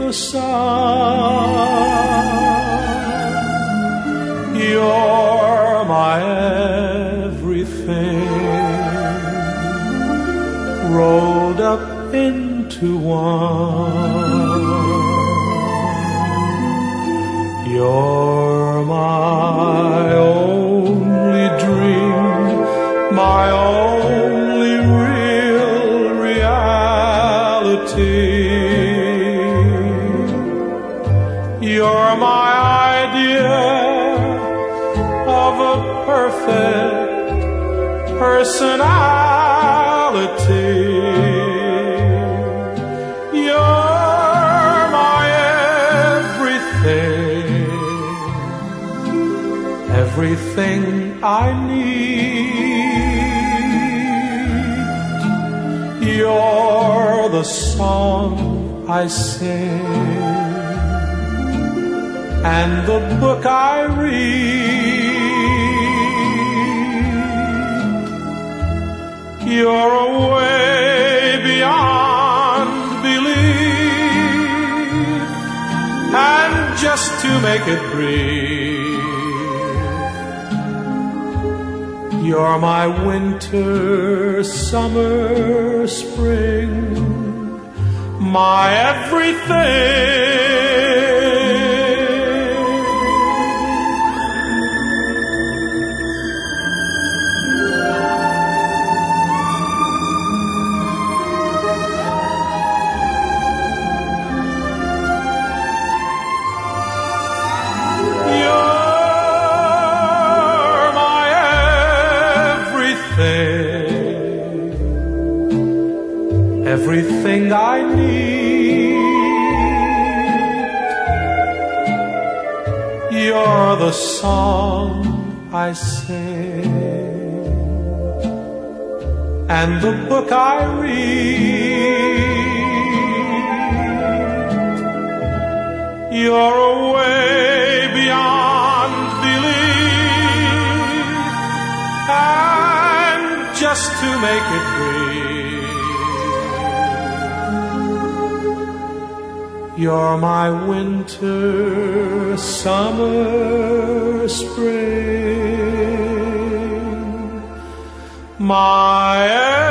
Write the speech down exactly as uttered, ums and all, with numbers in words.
the sun. You're my everything, rolled up into one. You're my only dream, my only real reality. You're my idea of a perfect personality. You're my everything, everything I need. You're the song I sing and the book I read. You're a way beyond belief, and just to make it brief, you're my winter, summer, spring, my everything. Everything I need. You're the song I sing and the book I read. You're a way beyond belief, and just to make it brief, you're my winter, summer, spring, my